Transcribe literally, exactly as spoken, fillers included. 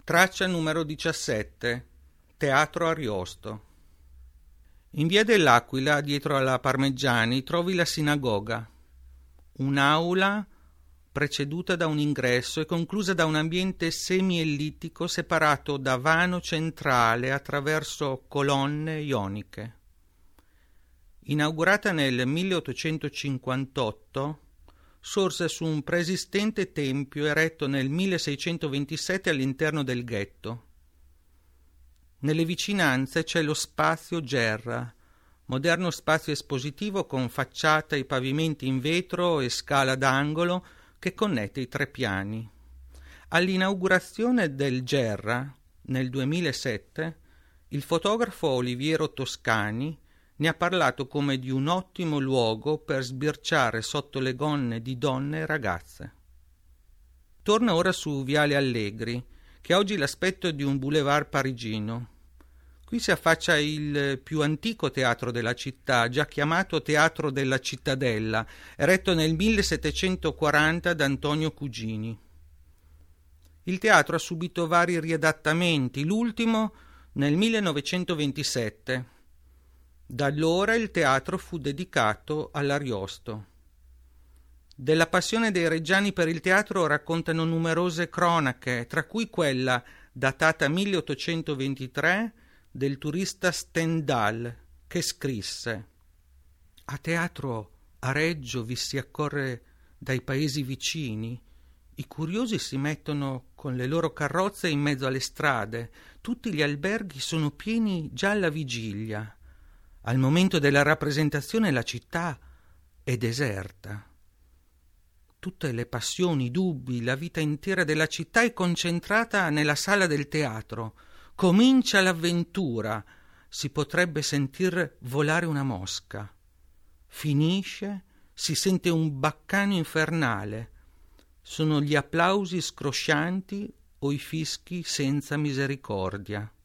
Traccia numero diciassette. Teatro Ariosto. In via dell'Aquila, dietro alla Parmeggiani, trovi la sinagoga, un'aula preceduta da un ingresso e conclusa da un ambiente semi-ellittico separato da vano centrale attraverso colonne ioniche. Inaugurata nel milleottocentocinquantotto, sorse su un preesistente tempio eretto nel milleseicentoventisette all'interno del ghetto. Nelle vicinanze c'è lo Spazio Gerra, moderno spazio espositivo con facciata e pavimenti in vetro e scala d'angolo che connette i tre piani. All'inaugurazione del Gerra, nel duemilasette, il fotografo Oliviero Toscani ne ha parlato come di un ottimo luogo per sbirciare sotto le gonne di donne e ragazze. Torna ora su Viale Allegri, che ha oggi l'aspetto di un boulevard parigino. Qui si affaccia il più antico teatro della città, già chiamato Teatro della Cittadella, eretto nel millesettecentoquaranta da Antonio Cugini. Il teatro ha subito vari riadattamenti, l'ultimo nel millenovecentoventisette. Da allora il teatro fu dedicato all'Ariosto. Della passione dei reggiani per il teatro raccontano numerose cronache, tra cui quella, datata milleottocentoventitré, del turista Stendhal, che scrisse: «A teatro a Reggio vi si accorre dai paesi vicini, i curiosi si mettono con le loro carrozze in mezzo alle strade, tutti gli alberghi sono pieni già alla vigilia. Al momento della rappresentazione la città è deserta. Tutte le passioni, i dubbi, la vita intera della città è concentrata nella sala del teatro. Comincia l'avventura, si potrebbe sentir volare una mosca. Finisce, si sente un baccano infernale. Sono gli applausi scroscianti o i fischi senza misericordia».